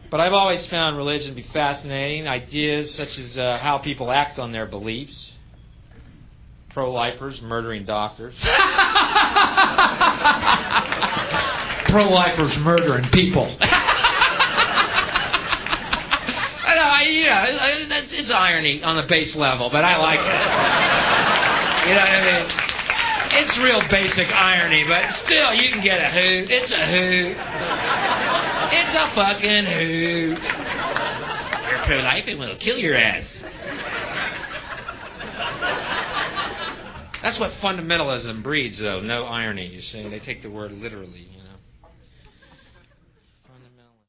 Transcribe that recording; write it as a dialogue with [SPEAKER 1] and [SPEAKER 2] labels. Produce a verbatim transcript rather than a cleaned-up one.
[SPEAKER 1] But I've always found religion to be fascinating. Ideas such as uh, how people act on their beliefs. Pro-lifers murdering doctors. Pro-lifers murdering people. I know, I, you know, it's, it's irony on the base level, but I like it. You know what I mean? It's real basic irony, but still, you can get a hoot. It's a hoot. It's a fucking hoot. You're pro-life and we'll kill your ass. That's what fundamentalism breeds, though. No irony, you see. They take the word literally.